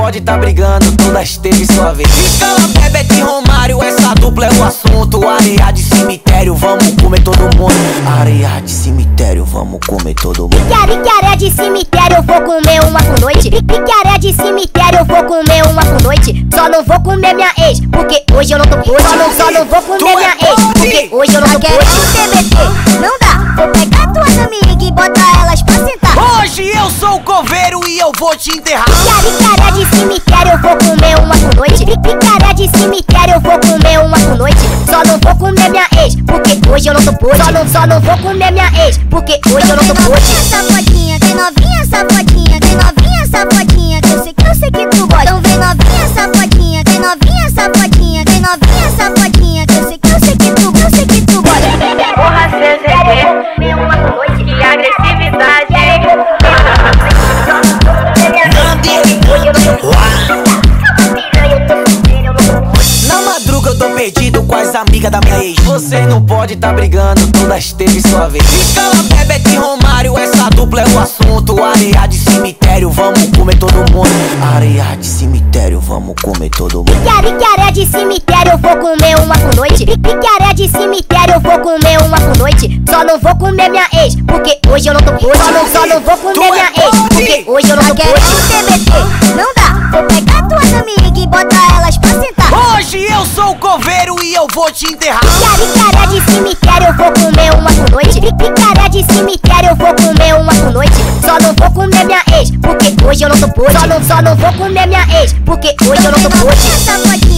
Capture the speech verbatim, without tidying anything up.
pode tá brigando, todas teve sua vez. Escala, Bebete e Romário, essa dupla é o assunto. Areia de cemitério, vamos comer todo mundo. Areia de cemitério, vamos comer todo mundo. Picaré de cemitério, eu vou comer uma por noite. Picaré de cemitério, eu vou comer uma por noite. Só não vou comer minha ex, porque hoje eu não tô post. Só não, só não vou comer minha ex, porque hoje eu não tô post. T B T, não dá, vou pegar tuas amigas e botar elas pra sentar. Hoje eu sou o coveiro e eu vou te enterrar. Picaré de cemitério, eu vou comer uma por noite. Picaré de cemitério, eu vou comer uma por noite. Só não vou comer minha ex, porque hoje eu não tô post. Só não, só não vou comer minha ex, porque hoje eu não tô post. Safadinha, tem novinha, safadinha, tem novinha, safadinha, que eu sei que eu sei que tu gosta. Então vem novinha, safadinha, tem novinha, safadinha, tem novinha, safadinha, que eu sei que eu sei que tu, eu sei que tu gosta. Porra, C Z T, uma por noite. que agressividade. Na madruga eu tô perdido com as amigas da minha ex. Você não pode tá brigando, todas teve sua vez. Escala, Bebete e Romário, essa dupla é o assunto. Areia de cemitério, vamos comer todo mundo. Areia de cemitério, vamos comer todo mundo. Picaré de cemitério, eu vou comer uma por noite. Picaré de cemitério, eu vou comer uma por noite. Só não vou comer minha ex, porque hoje eu não tô post. Só não, só não vou comer minha ex, porque hoje eu não tô post. T B T, não dá, vou pegar tuas amigas e botar elas pra sentar. Hoje eu sou o coveiro e eu vou te enterrar. Picaré de cemitério, eu vou comer uma por noite. Picaré de cemitério, eu vou comer uma por noite. Só não vou comer minha ex, porque hoje eu não tô post. Só não, só não vou comer minha ex, porque hoje eu não tô post. Safadinha,